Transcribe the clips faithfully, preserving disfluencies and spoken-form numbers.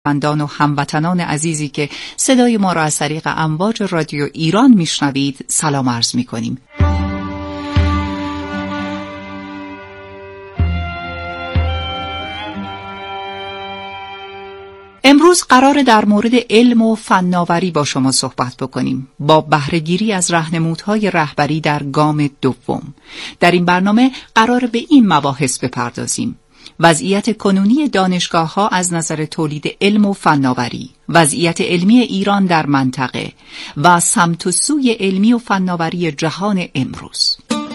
شنوندگان و هموطنان عزیزی که صدای ما را از طریق امواج رادیو ایران میشنوید سلام عرض میکنیم. امروز قرار در مورد علم و فناوری با شما صحبت بکنیم با بهره‌گیری از راهنمودهای رهبری در گام دوم. در این برنامه قرار به این مباحث بپردازیم: وضعیت کنونی دانشگاه‌ها از نظر تولید علم و فناوری، وضعیت علمی ایران در منطقه و سمت و سوی علمی و فناوری جهان امروز.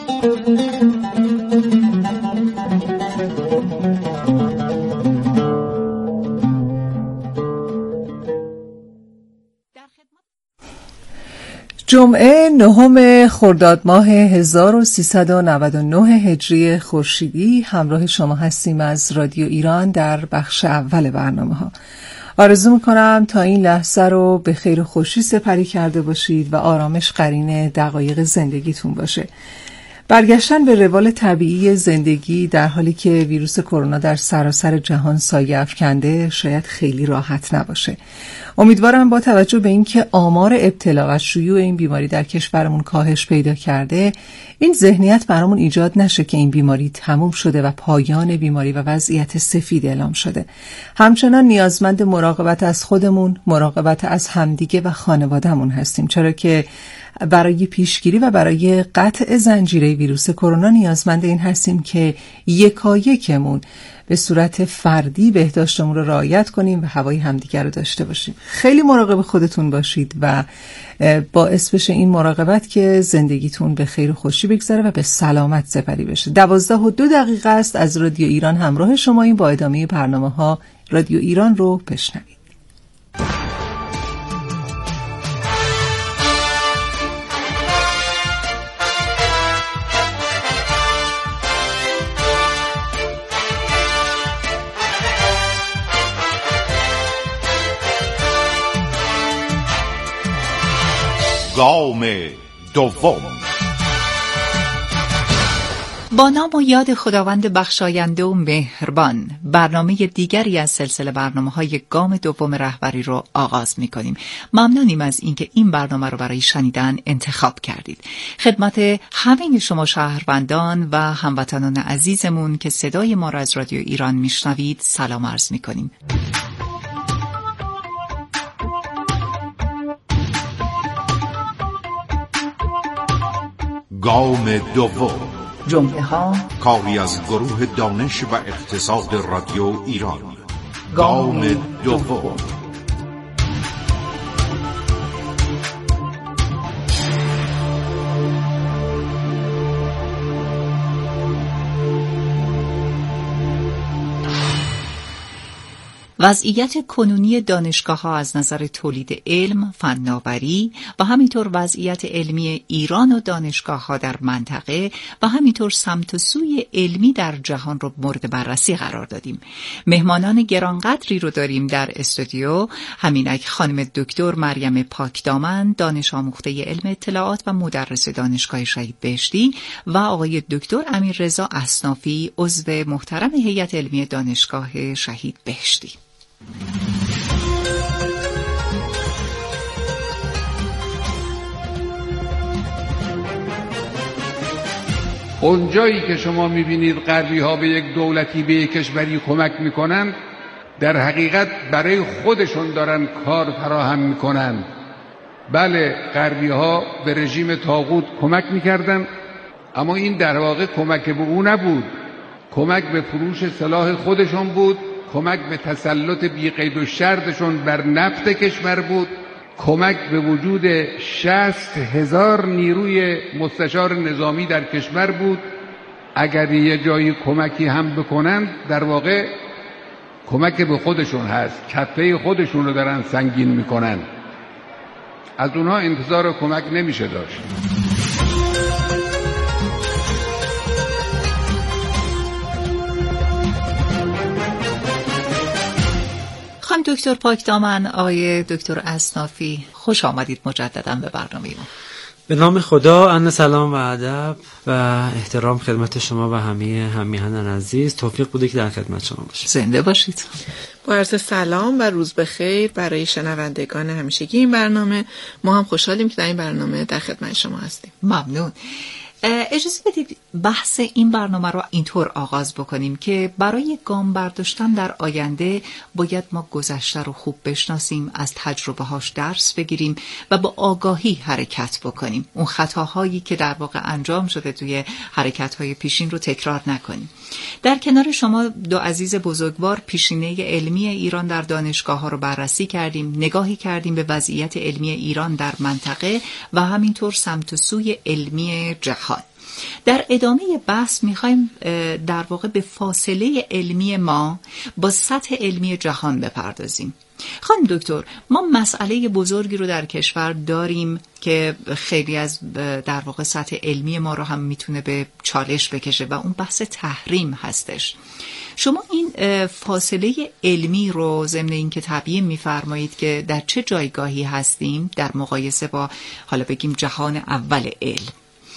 جمعه نهم خرداد ماه هزار و سیصد و نود و نه هجری خورشیدی همراه شما هستیم از رادیو ایران در بخش اول برنامه ها. آرزو میکنم تا این لحظه رو به خیر و خوشی سپری کرده باشید و آرامش قرین دقایق زندگیتون باشه. برگشتن به روال طبیعی زندگی در حالی که ویروس کرونا در سراسر جهان سایه افکنده شاید خیلی راحت نباشه. امیدوارم با توجه به اینکه آمار ابتلا و شیوع این بیماری در کشورمون کاهش پیدا کرده، این ذهنیت برامون ایجاد نشه که این بیماری تموم شده و پایان بیماری و وضعیت سفید اعلام شده. همچنان نیازمند مراقبت از خودمون، مراقبت از همدیگه و خانوادهمون هستیم، چرا که برای پیشگیری و برای قطع زنجیره ویروس کرونا نیازمند این هستیم که یکایکمون به صورت فردی بهداشتمون رو رعایت کنیم و هوای همدیگر رو داشته باشیم. خیلی مراقب خودتون باشید و باعث بشه این مراقبت که زندگیتون به خیر و خوشی بگذره و به سلامت سپری بشه. دوازده و دو دقیقه است از رادیو ایران همراه شما این با ادامه برنامه ها رادیو ایران رو بشنوید. گام دوم. با نام و یاد خداوند بخشاینده و مهربان، برنامه دیگری از سلسله برنامه‌های گام دوم رهبری رو آغاز می‌کنیم. ممنونیم از اینکه این برنامه رو برای شنیدن انتخاب کردید. خدمت همه شما شهروندان و هموطنان عزیزمون که صدای ما را از رادیو ایران میشنوید سلام عرض می‌کنیم. گام دوم، جمعه ها کاری از گروه دانش و اقتصاد رادیو ایران. گام دوم. وضعیت کنونی دانشگاه‌ها از نظر تولید علم، فناوری و همینطور وضعیت علمی ایران و دانشگاه‌ها در منطقه و همینطور سمت و سوی علمی در جهان رو مورد بررسی قرار دادیم. مهمانان گرانقدری رو داریم در استودیو: همینک خانم دکتر مریم پاکدامن، دانش آموخته علم اطلاعات و مدرس دانشگاه شهید بهشتی، و آقای دکتر امیررضا اصنافی، عضو محترم هیئت علمی دانشگاه شهید بهشتی. اونجایی که شما میبینید غربی ها به یک دولتی، به یک کشوری کمک میکنن، در حقیقت برای خودشون دارن کار فراهم میکنن. بله، غربی ها به رژیم طاغوت کمک میکردن، اما این در واقع کمک به او نبود، کمک به فروش سلاح خودشون بود، کمک به تسلط بی قید و شرطشون بر نفت کشور بود، کمک به وجود شصت هزار نیروی مستشار نظامی در کشور بود. اگر یه جایی کمکی هم بکنن، در واقع کمک به خودشون هست، کفه خودشون رو دارن سنگین میکنن. از اونها انتظار کمک نمیشه داشت. خانم دکتر پاکدامن، آقای دکتر اصنافی، خوش آمدید مجددا به برنامه ما. به نام خدا، عرض سلام و ادب و احترام خدمت شما و همه همیهنان عزیز. توفیق بوده که در خدمت شما باشیم. زنده باشید. با عرض سلام و روز بخیر برای شنوندگان همیشگی این برنامه. ما هم خوشحالیم که در این برنامه در خدمت شما هستیم. ممنون. اجازه بدید بحث این برنامه رو اینطور آغاز بکنیم که برای گام برداشتن در آینده باید ما گذشته رو خوب بشناسیم، از تجربه هاش درس بگیریم و با آگاهی حرکت بکنیم. اون خطاهایی که در واقع انجام شده توی حرکت های پیشین رو تکرار نکنیم. در کنار شما دو عزیز بزرگوار پیشینه علمی ایران در دانشگاه ها رو بررسی کردیم، نگاهی کردیم به وضعیت علمی ایران در منطقه و همینطور سمت و سوی علمی جهان. در ادامه بحث میخوایم در واقع به فاصله علمی ما با سطح علمی جهان بپردازیم. خانم دکتر، ما مسئله بزرگی رو در کشور داریم که خیلی از در واقع سطح علمی ما رو هم میتونه به چالش بکشه و اون بحث تحریم هستش. شما این فاصله علمی رو ضمن این که تبیین میفرمایید که در چه جایگاهی هستیم در مقایسه با حالا بگیم جهان اول علم،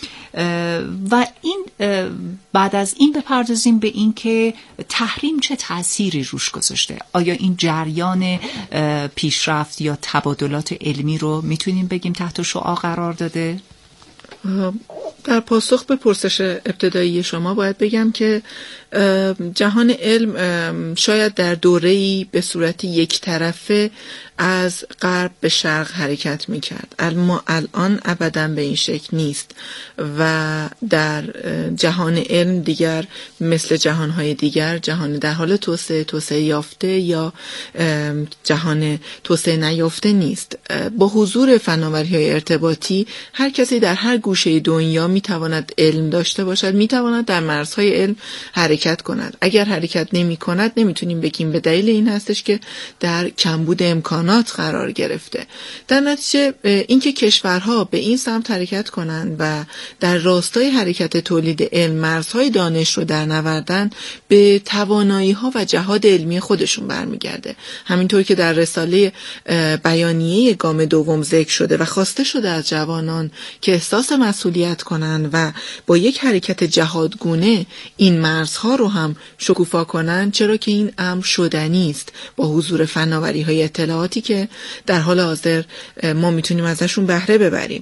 و این بعد از این بپردازیم به این که تحریم چه تأثیری روش گذاشته. آیا این جریان پیشرفت یا تبادلات علمی رو میتونیم بگیم تحت شعاع قرار داده؟ در پاسخ به پرسش ابتدایی شما باید بگم که جهان علم شاید در دوره‌ای به صورت یک طرفه از غرب به شرق حرکت می‌کرد، اما الان ابداً به این شکل نیست و در جهان علم دیگر مثل جهان‌های دیگر، جهان در حال توسعه توسعه یافته یا جهان توسعه نیافته نیست. با حضور فناوری‌های ارتباطی هر کسی در هر گوشه دنیا می‌تواند علم داشته باشد، می‌تواند در مرزهای علم حرکت کند. اگر حرکت نمی‌کند نمی‌تونیم بگیم به دلیل این هستش که در کمبود امکانات قرار گرفته. در نتیجه اینکه کشورها به این سمت حرکت کنند و در راستای حرکت تولید علم مرزهای دانش رو در نوردن به توانایی‌ها و جهاد علمی خودشون برمیگرده. همینطور که در رساله بیانیه گام دوم ذکر شده و خواسته شده از جوانان که احساس مسئولیت کنند و با یک حرکت جهادگونه این مرزها رو هم شکوفا کنند، چرا که این امر شدنی است با حضور فناوری‌های اطلاعاتی که در حال حاضر ما میتونیم ازشون بهره ببریم.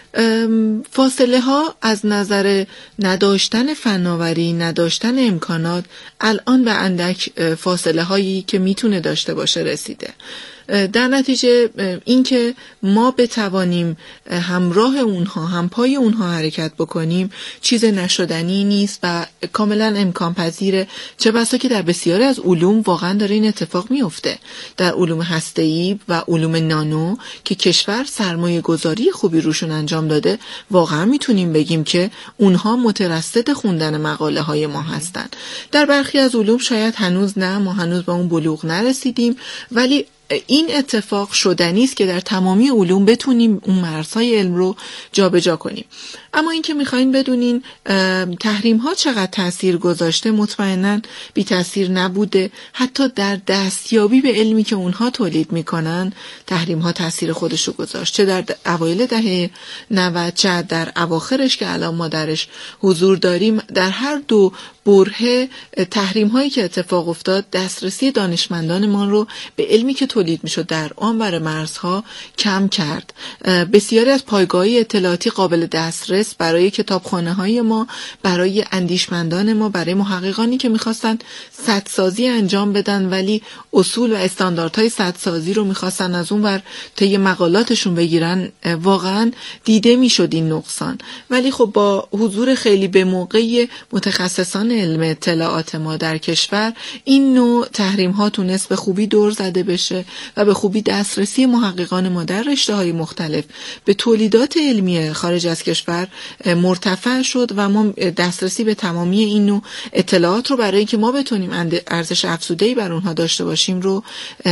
فاصله ها از نظر نداشتن فناوری، نداشتن امکانات الان به اندک فاصله هایی که میتونه داشته باشه رسیده. در نتیجه اینکه ما بتوانیم همراه اونها، همپای اونها حرکت بکنیم چیز نشدنی نیست و کاملا امکان پذیره. چه بسا که در بسیاری از علوم واقعا داره این اتفاق میفته. در علوم هسته‌ای و علوم نانو که کشور سرمایه گذاری خوبی روشون انجام داده، واقعا میتونیم بگیم که اونها مترصد خوندن مقاله های ما هستن. در برخی از علوم شاید هنوز نه، ما هنوز به اون بلوغ نرسیدیم، ولی این اتفاق شدنی است که در تمامی علوم بتونیم اون مرزهای علم رو جابجا کنیم. اما این که میخواین بدونین تحریم ها چقدر تأثیر گذاشته، مطمئناً بی تأثیر نبوده. حتی در دستیابی به علمی که اونها تولید میکنن تحریم ها تأثیر خودش رو گذاشت، چه در اوایل دهه نود چه در اواخرش که الان ما درش حضور داریم. در هر دو برهه تحریم هایی که اتفاق افتاد دسترسی دانشمندان ما رو به علمی که تولید میشد در آنور مرزها کم کرد. بسیاری از پایگاه‌های اطلاعاتی قابل دسترس برای کتابخانه های ما، برای اندیشمندان ما، برای محققانی که میخواستن سدسازی انجام بدن ولی اصول و استانداردهای سدسازی رو میخواستن از اون ور طی مقالاتشون بگیرن، واقعا دیده میشد این نقصان. ولی خب با حضور خیلی به موقعی متخصصان علم اطلاعات ما در کشور، این نوع تحریم ها تونست به خوبی دور زده بشه و به خوبی دسترسی محققان ما در رشته‌های مختلف به تولیدات علمی خارج از کشور مرتفع شد و ما دسترسی به تمامی این نوع اطلاعات رو برای اینکه ما بتونیم ارزش افزوده‌ای بر اونها داشته باشیم رو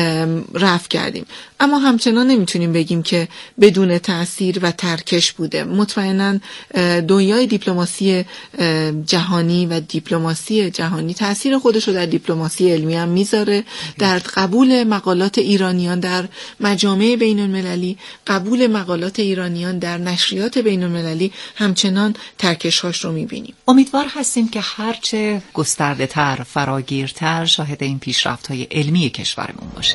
رفع کردیم. اما همچنان نمیتونیم بگیم که بدون تأثیر و ترکش بوده. مطمئناً دنیای دیپلماسی جهانی و دیپلماسی دیپلماسی جهانی تأثیر خودش رو در دیپلماسی علمی هم میذاره، در قبول مقالات ایرانیان در مجامع بین المللی، قبول مقالات ایرانیان در نشریات بین المللی همچنان ترکش‌هاش رو میبینیم. امیدوار هستیم که هرچه گسترده تر، فراگیرتر شاهد این پیشرفت‌های علمی کشورمون باشیم.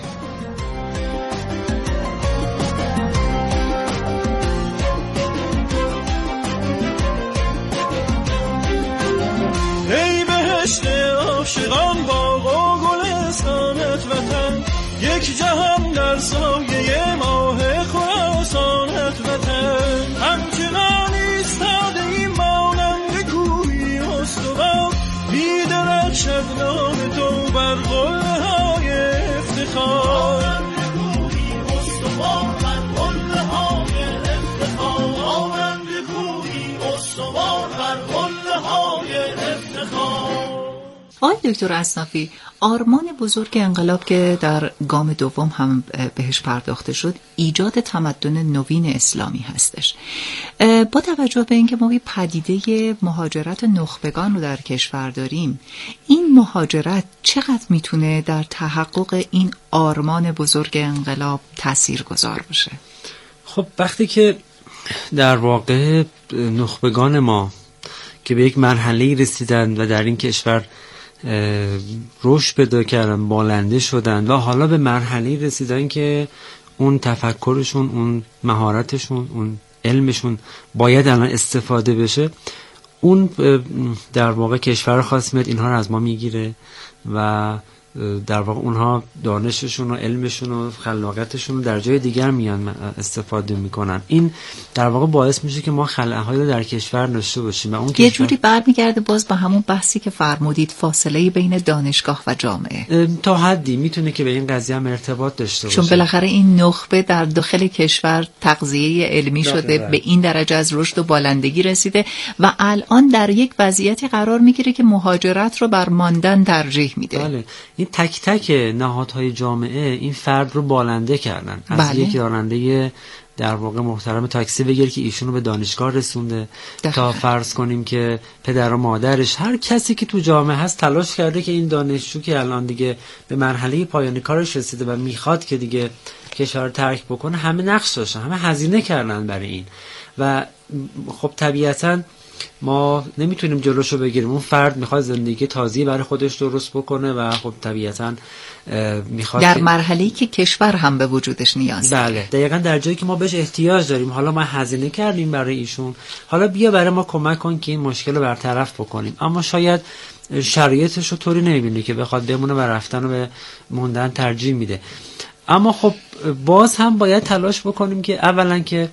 ای بهشت عاشقان باغ و گلستانت وطن، یک جهان در سایه ماه خراسانت وطن. همچنان ایستاده ایم مانند کوهی استوار، می‌درخشد نام تو بر قله‌های افتخار. آقای دکتر اصنافی، آرمان بزرگ انقلاب که در گام دوم هم بهش پرداخته شد ایجاد تمدن نوین اسلامی هستش. با توجه به اینکه ما پدیده مهاجرت نخبگان رو در کشور داریم، این مهاجرت چقدر میتونه در تحقق این آرمان بزرگ انقلاب تاثیرگذار باشه؟ خب وقتی که در واقع نخبگان ما که به یک مرحله رسیدن و در این کشور رشد پیدا کردن، بالنده شدن و حالا به مرحله رسیدن که اون تفکرشون، اون مهارتشون، اون علمشون باید الان استفاده بشه، اون در واقع کشور خاص میاد اینها رو از ما میگیره و در واقع اونها دانششون و علمشون و خلاقیتشون رو در جای دیگر میان استفاده میکنن. این در واقع باعث میشه که ما خلاقیت رو در کشور داشته باشیم و اون یه کشور... جوری برمیگرده باز به همون بحثی که فرمودید، فاصله بین دانشگاه و جامعه تا حدی میتونه که به این قضیه هم ارتباط داشته باشه، چون بالاخره این نخبه در داخل کشور تغذیه علمی شده، به این درجه از رشد و بالندگی رسیده و الان در یک وضعیتی قرار میگیره که مهاجرت رو بر ماندن ترجیح میده. بله. این تک تک نهادهای جامعه این فرد رو بالنده کردن. از بله. یک راننده در واقع محترم تاکسی بگیر که ایشونو به دانشگاه رسونده دقیقا. تا فرض کنیم که پدر و مادرش، هر کسی که تو جامعه هست تلاش کرده که این دانشجو که الان دیگه به مرحله پایان کارش رسیده و میخواد که دیگه کشور ترک بکنه، همه نقش داشتن، همه هزینه کردن برای این و خب طبیعتاً ما نمیتونیم جلوشو بگیریم. اون فرد میخواد زندگی تازه‌ای برای خودش درست بکنه و خب طبیعتاً میخواد در مرحله‌ای که کشور هم به وجودش نیاز داره. بله دقیقاً در جایی که ما بهش احتیاج داریم. حالا ما هزینه کردیم برای ایشون، حالا بیا برای ما کمک کن که این مشکل رو برطرف بکنیم، اما شاید شرایطش رو طوری نمیبینه که بخواد بمونه و رفتن رو به موندن ترجیح میده. اما خب باز هم باید تلاش بکنیم که اولا که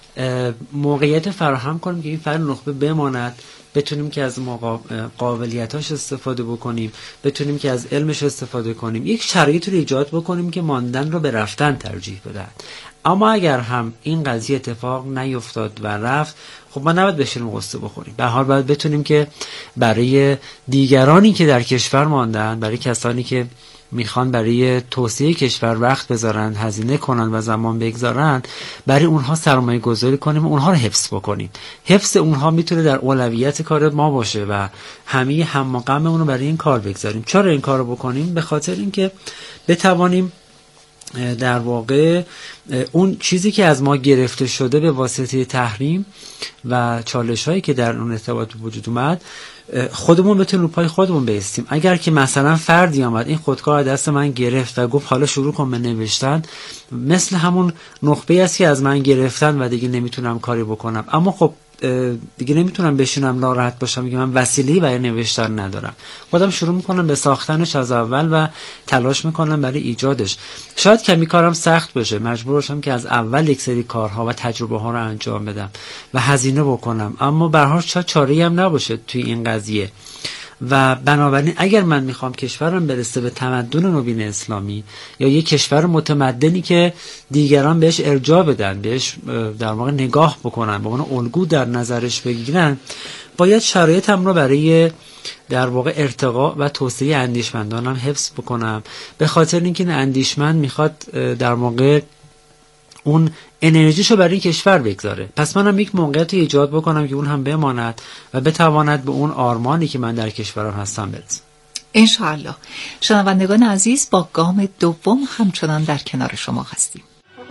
موقعیت فراهم کنیم که این فرد نخبه بماند، بتونیم که از قابلیتاش استفاده بکنیم، بتونیم که از علمش استفاده کنیم، یک شرایط رو ایجاد بکنیم که ماندن رو به رفتن ترجیح بدن. اما اگر هم این قضیه اتفاق نیفتاد و رفت، خب ما نباید بشینیم قصه بخوریم. به هر حال باید بتونیم که برای دیگرانی که در کشور ماندن، برای کسانی که میخوان برای توسعه کشور وقت بذارن، هزینه کنن و زمان بگذارن، برای اونها سرمایه گذاری کنیم و اونها رو حفظ بکنیم. حفظ اونها میتونه در اولویت کار ما باشه و همه هم و غممون رو برای این کار بگذاریم. چرا این کار رو بکنیم؟ به خاطر اینکه بتوانیم در واقع اون چیزی که از ما گرفته شده به واسطه تحریم و چالش هایی که در اون ارتباط وجود اومد، خودمون بتونیم رو پای خودمون بایستیم. اگر که مثلا فردی آمد این خودکار دست من گرفت و گفت حالا شروع کن به نوشتن، مثل همون نخبه است که از من گرفتن و دیگه نمیتونم کاری بکنم، اما خب دیگه نمیتونم بشینم ناراحت باشم میگم من وسیله‌ای برای نوشتن ندارم. خودم شروع میکنم به ساختنش از اول و تلاش میکنم برای ایجادش. شاید کمی کارم سخت باشه، مجبور باشم که از اول یک سری کارها و تجربه ها رو انجام بدم و هزینه بکنم، اما به هر حال شاید چاره‌ای هم نباشه توی این قضیه. و بنابراین اگر من میخوام کشورم برسه به تمدن نوین اسلامی یا یک کشور متمدنی که دیگران بهش ارجاع بدن، بهش در واقع نگاه بکنن، به عنوان الگو در نظرش بگیرن، باید شرایطم رو برای در واقع ارتقا و توسعه اندیشمندانم حفظ بکنم. به خاطر اینکه این اندیشمند میخواد در واقع اون انرژیشو برای کشور بگذاره. پس منم یک موقعیت ایجاد بکنم که اون هم بماند و بتواند به اون آرمانی که من در کشورم هستم برسم. انشاءالله. شنوندگان عزیز، با گام دوم همچنان در کنار شما هستیم.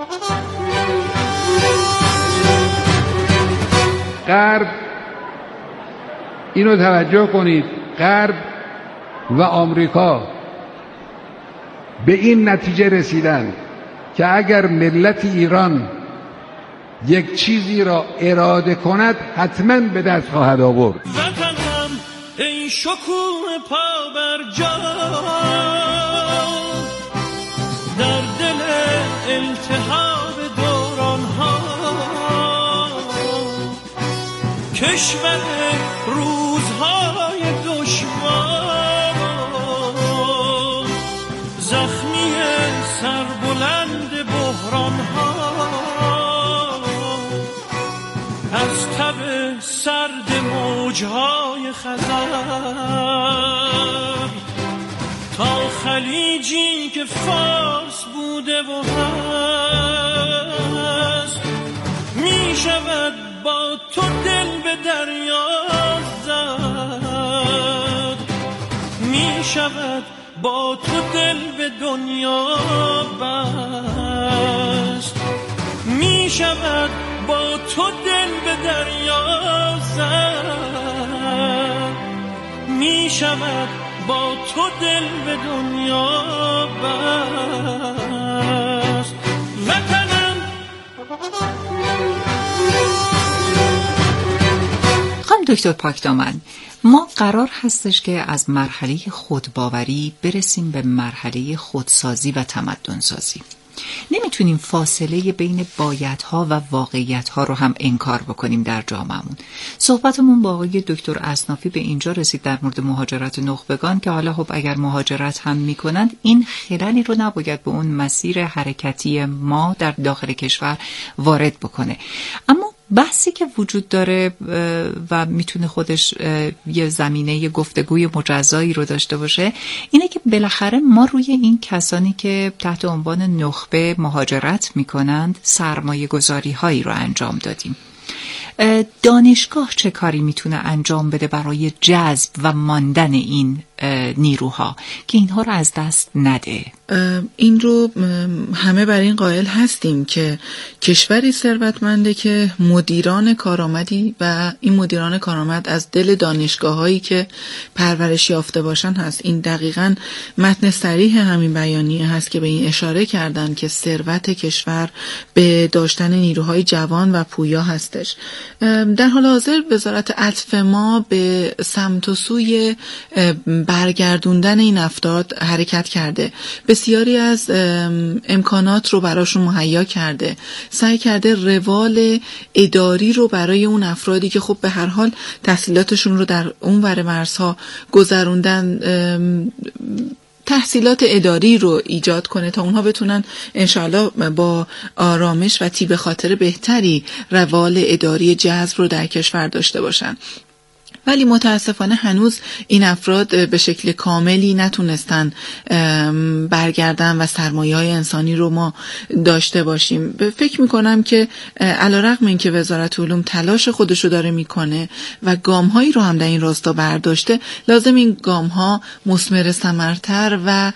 غرب، اینو توجه کنید، غرب و آمریکا به این نتیجه رسیدن که اگر ملت ایران یک چیزی را اراده کند حتما به دست خواهد آورد. وطنم ای شکوه پا بر جا، در دل التهاب دوران ها، کشور روزهای دشوار، زخمی سربلند بحران ها، از تب سرد موجهای خزر تا خلیجی که فارس بوده و هست، می شود با تو دل به دریا زد، می شود با تو دل به دنیا بست، می شود با تو دل به دریا زد، می شود با تو دل به دنیا بست. وطنم خانم دکتر پاکدامن، ما قرار هستش که از مرحله خودباوری برسیم به مرحله خودسازی و تمدنسازی. نمیتونیم فاصله بین بایدها و واقعیتها رو هم انکار بکنیم در جامعهمون. صحبتمون با آقای دکتر اصنافی به اینجا رسید در مورد مهاجرت نخبگان که حالا خب اگر مهاجرت هم میکنند این خلالی رو نباید به اون مسیر حرکتی ما در داخل کشور وارد بکنه. اما بحثی که وجود داره و میتونه خودش یه زمینه گفتگوی مجزایی رو داشته باشه اینه که بالاخره ما روی این کسانی که تحت عنوان نخبه مهاجرت میکنند سرمایه گذاری هایی رو انجام دادیم. دانشگاه چه کاری میتونه انجام بده برای جذب و ماندن این نیروها که اینها رو از دست نده؟ این رو همه بر این قائل هستیم که کشوری ثروتمنده که مدیران کارآمدی و این مدیران کارآمد از دل دانشگاه‌هایی که پرورش یافته باشن هست. این دقیقاً متن صریح همین بیانیه هست که به این اشاره کردن که ثروت کشور به داشتن نیروهای جوان و پویا هستش. در حال حاضر وزارت عطف ما به سمت و سوی برگردوندن این افراد حرکت کرده. بسیاری از امکانات رو براشون مهیا کرده. سعی کرده روال اداری رو برای اون افرادی که خب به هر حال تحصیلاتشون رو در اون ور مرزها گذروندن تحصیلات اداری رو ایجاد کنه تا اونها بتونن انشاءالله با آرامش و طیب خاطر بهتری روال اداری جذب رو در کشور داشته باشن. ولی متاسفانه هنوز این افراد به شکل کاملی نتونستن برگردن و سرمایه‌های انسانی رو ما داشته باشیم. فکر میکنم که علیرغم این که وزارت علوم تلاش خودشو داره میکنه و گام‌هایی رو هم در این راستا برداشته، لازم این گام‌ها مثمر ثمرتر و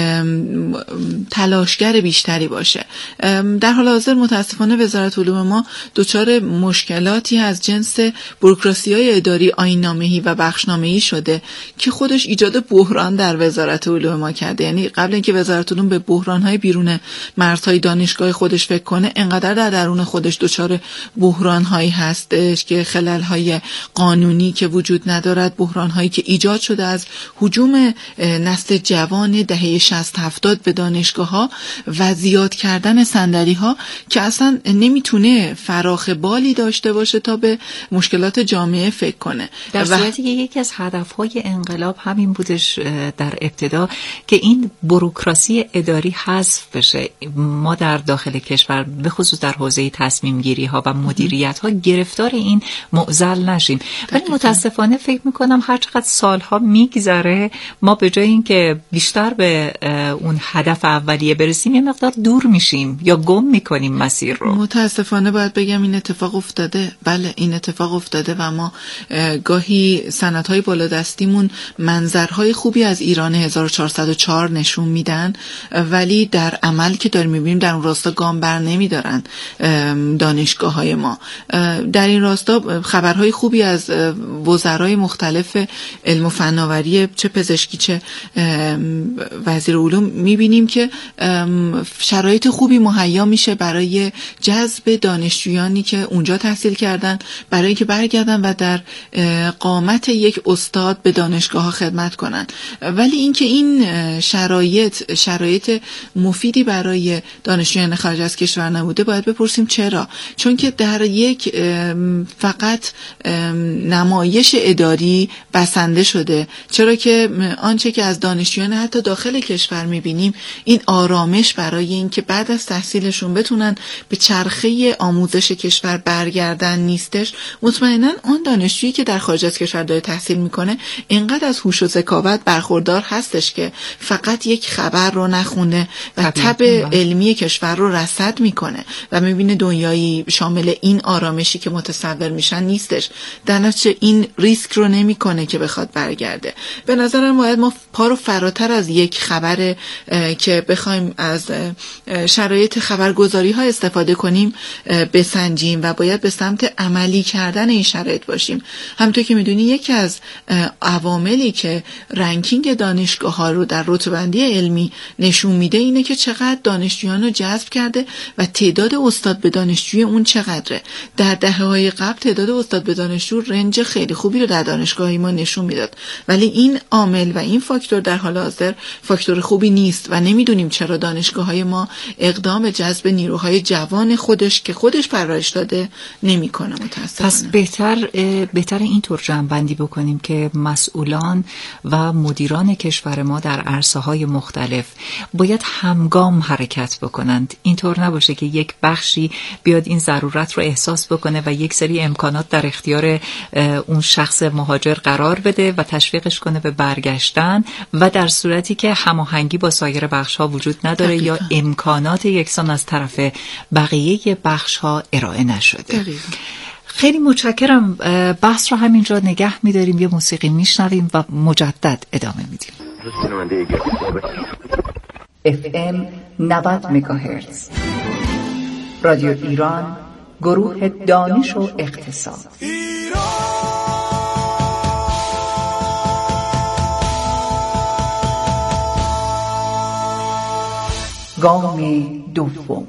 تلاشگر بیشتری باشه. در حال حاضر متاسفانه وزارت علوم ما دچار مشکلاتی از جنس بوروکراسی‌های اداری نامه‌ای و بخشنامه‌ای شده که خودش ایجاد بحران در وزارت علوم ما کرده. یعنی قبل اینکه وزارت علوم به بحران‌های بیرون مرزهای دانشگاه خودش فکر کنه، انقدر در درون خودش دچار بحران‌هایی هستش که خلل‌های قانونی که وجود ندارد، بحران‌هایی که ایجاد شده از هجوم نسل جوان دهه شصت هفتاد به دانشگاه‌ها و زیاد کردن صندلی‌ها که اصلا نمیتونه فراخ بالی داشته باشه تا به مشکلات جامعه فکر کنه. در صورتی که یکی از هدفهای انقلاب همین بودش در ابتدا که این بوروکراسی اداری حذف بشه، ما در داخل کشور به خصوص در حوزه تصمیم گیری ها و مدیریت ها گرفتار این معضل نشیم. ولی متاسفانه فکر میکنم هر چقدر سالها میگذره ما به جای اینکه بیشتر به اون هدف اولیه برسیم یه مقدار دور میشیم یا گم میکنیم مسیر رو. متاسفانه باید بگم این اتفاق افتاده. بله این اتفاق افتاده و ما گاهی سندهای بالادستیمون منظرهای خوبی از ایران هزار و چهارصد و چهار نشون میدن ولی در عمل که داریم میبینیم در اون راستا گام بر نمیدارن دانشگاه های ما. در این راستا خبرهای خوبی از وزرای مختلف علم و فناوری چه پزشکی چه وزیر علوم میبینیم که شرایط خوبی مهیا میشه برای جذب دانشجویانی که اونجا تحصیل کردن برای اینکه برگردن و در قامت یک استاد به دانشگاه ها خدمت کنن. ولی اینکه این شرایط شرایط مفیدی برای دانشجویان خارج از کشور نبوده باید بپرسیم چرا؟ چون که در یک فقط نمایش اداری بسنده شده. چرا که آنچه که از دانشجویان حتی داخل کشور میبینیم این آرامش برای اینکه بعد از تحصیلشون بتونن به چرخه آموزش کشور برگردن نیستش. مطمئنا اون دانشجویی که در خارج از کشور داره تحصیل میکنه اینقدر از هوش و ذکاوت برخوردار هستش که فقط یک خبر رو نخونه و تب علمی کشور رو رصد میکنه و میبینه دنیایی شامل این آرامشی که متصور میشن نیستش. در نتیجه این ریسک رو نمیکنه که بخواد برگرده. به نظرم باید ما پا رو فراتر از یک خبر که بخوایم از شرایط خبرگزاری ها استفاده کنیم بسنجیم و باید به سمت عملی کردن این شرایط باشیم. همونطور که میدونی یکی از عواملی که رنکینگ دانشگاه ها رو در رتبه‌بندی علمی نشون میده اینه که چقدر دانشجویان رو جذب کرده و تعداد استاد به دانشجوی اون چقدره. در دهه‌های قبل تعداد استاد به دانشجو رنج خیلی خوبی رو در دانشگاهی ما نشون میداد ولی این عامل و این فاکتور در حال حاضر فاکتور خوبی نیست و نمیدونیم چرا دانشگاه‌های ما اقدام جذب نیروهای جوان خودش که خودش پرورش داده نمی‌کنه متأسفانه. پس بهتر بهتر اینطور جمع‌بندی بکنیم که مسئولان و مدیران کشور ما در عرصه‌های مختلف باید همگام حرکت بکنند. اینطور نباشه که یک بخشی بیاد این ضرورت رو احساس بکنه و یک سری امکانات در اختیار اون شخص مهاجر قرار بده و تشویقش کنه به برگشتن و در صورتی که هماهنگی با سایر بخش‌ها وجود نداره دقیقا. یا امکانات یکسان از طرف بقیه بخش‌ها ارائه نشده. دقیقا. خیلی متشکرم. بحث رو همینجا نگه می‌داریم، یه موسیقی میشنویم و مجدد ادامه میدیم. اف ام نود مگاهرتز رادیو ایران، گروه دانش و اقتصاد. گام دوم.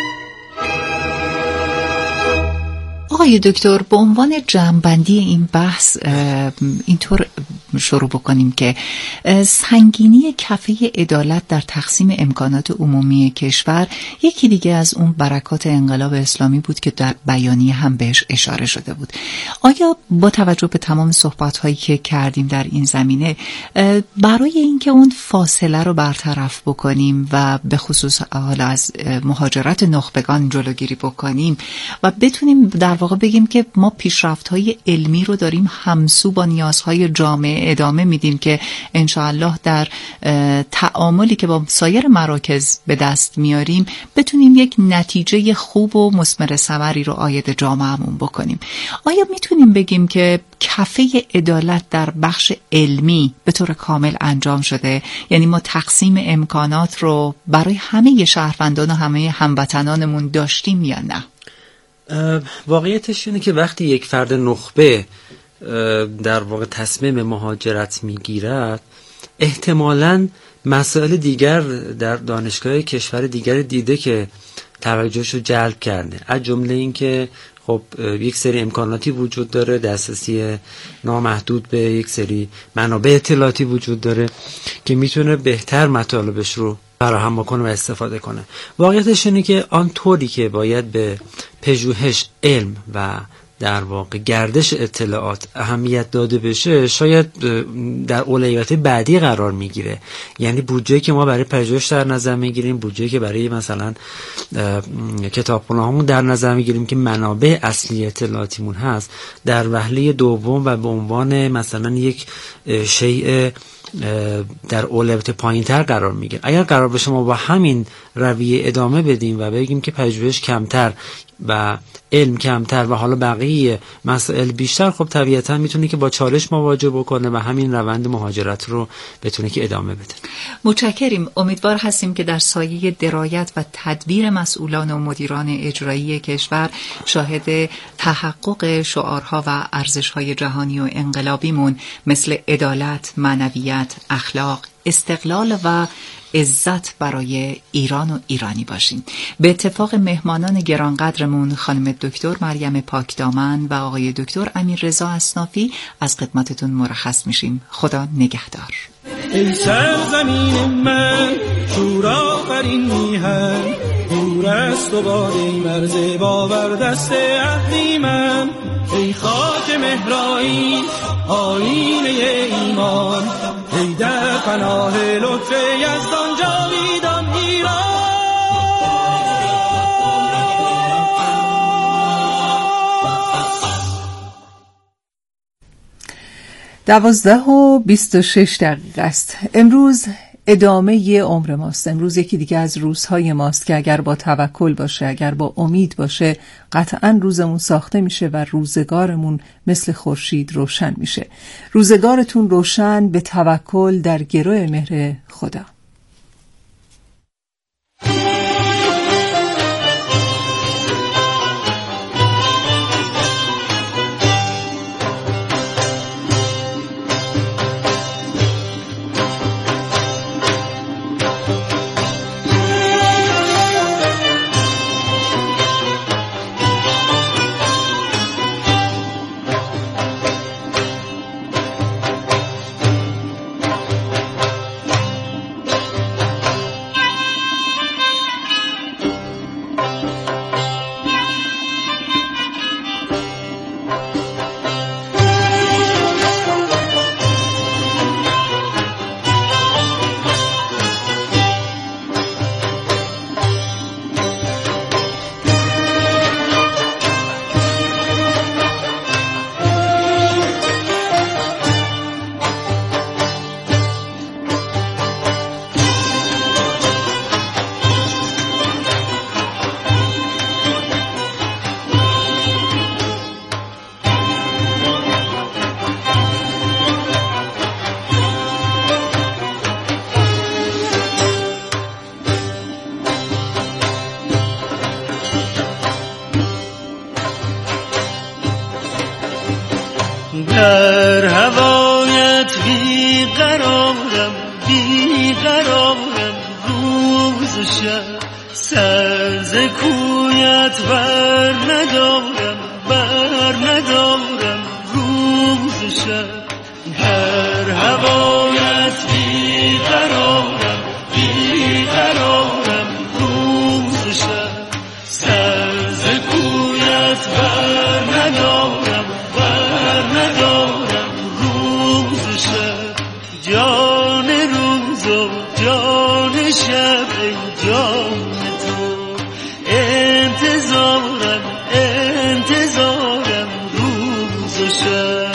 آقای دکتر، به عنوان جمع‌بندی این بحث اینطور شروع بکنیم که سنگینی کفه عدالت در تقسیم امکانات عمومی کشور یکی دیگه از اون برکات انقلاب اسلامی بود که در بیانیه هم بهش اشاره شده بود. آیا با توجه به تمام صحبت‌هایی که کردیم در این زمینه برای اینکه اون فاصله رو برطرف بکنیم و به خصوص حالا از مهاجرت نخبگان جلوگیری بکنیم و بتونیم در واقع بگیم که ما پیشرفت‌های علمی رو داریم همسو با نیازهای جامعه ادامه میدیم که انشاءالله در تعاملی که با سایر مراکز به دست میاریم بتونیم یک نتیجه خوب و مثمر ثمری رو عاید جامعهمون بکنیم. آیا میتونیم بگیم که کفه عدالت در بخش علمی به طور کامل انجام شده؟ یعنی ما تقسیم امکانات رو برای همه شهروندان و همه هموطنانمون داشتیم یا نه؟ واقعیتش اینه که وقتی یک فرد نخبه در واقع تصمیم مهاجرت میگیرد احتمالاً مسائل دیگر در دانشگاه کشور دیگر دیده که توجهش رو جلب کرده، از جمله این که خب یک سری امکاناتی وجود داره، دسترسی نامحدود به یک سری منابع اطلاعاتی وجود داره که میتونه بهتر مطالبش رو فراهم بکنه و استفاده کنه. واقعیتش اینه که آن طوری که باید به پژوهش، علم و در واقع گردش اطلاعات اهمیت داده بشه، شاید در اولویت بعدی قرار میگیره. یعنی بودجه که ما برای پژوهش در نظر میگیریم، بودجه که برای مثلا کتابخونه‌هامون در نظر میگیریم که منابع اصلی اطلاعاتیمون هست، در وهله دوم و به عنوان مثلا یک شیء در اولویت پایین‌تر قرار میگیره. اگر قرار باشه ما با همین رویه ادامه بدیم و بگیم که پژوهش کمتر و علم کمتر و حالا بقیه مسائل بیشتر، خب طبیعتا میتونه که با چالش مواجه بکنه و همین روند مهاجرت رو بتونه که ادامه بده. متشکریم. امیدوار هستیم که در سایه درایت و تدبیر مسئولان و مدیران اجرایی کشور شاهد تحقق شعارها و ارزش‌های جهانی و انقلابیمون مثل عدالت، معنویت، اخلاق، استقلال و عزت برای ایران و ایرانی باشیم. به اتفاق مهمانان گرانقدرمون خانم دکتر مریم پاکدامن و آقای دکتر امیررضا اصنافی از خدمتتون مرخص میشیم. خدا نگهدار. ای سرزمین من شورآفرین میهن، دور است و باد ای مرز باور دست عهدی من. ای خاک مهرایی آیینه ایمان، ای در پناه لطف یزدان جاویدان ایران. دوازده و بیست و شش دقیقه است. امروز ادامه عمر ماست. امروز یکی دیگه از روزهای ماست که اگر با توکل باشه، اگر با امید باشه، قطعاً روزمون ساخته میشه و روزگارمون مثل خورشید روشن میشه. روزگارتون روشن به توکل در گرو مهر خدا. در هوایت بی قرارم، بی قرارم روز و شب، سر ز کویت بر ندارم، بر ندارم روز و شب. در هوایت بی قرارم، بی قرارم روز و شب، سر ز کویت بر ندارم، ندارم روز و شب. جان روز و جان شب، ای جان تو انتظارم، انتظارم روز و شب.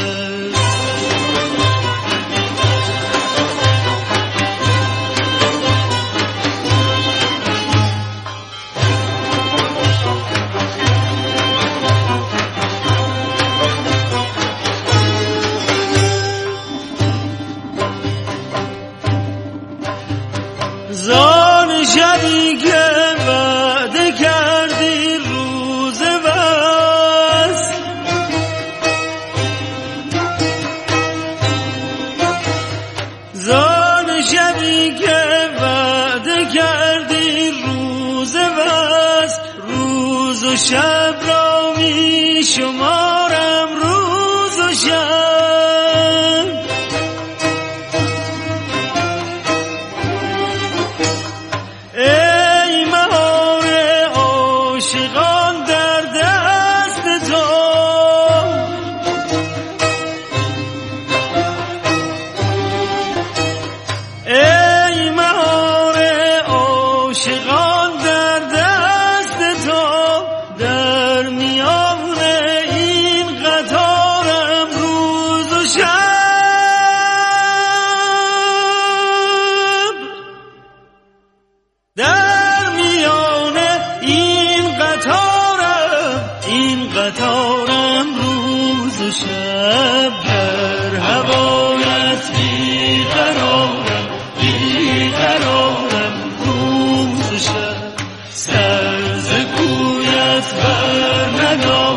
زان شبی که وعده کردی روز وصل، زان شبی که وعده کردی روز وصل، روز و شب را می شمارم روز و شب. ای مهار عاشقان در دست تو، دست بر ندار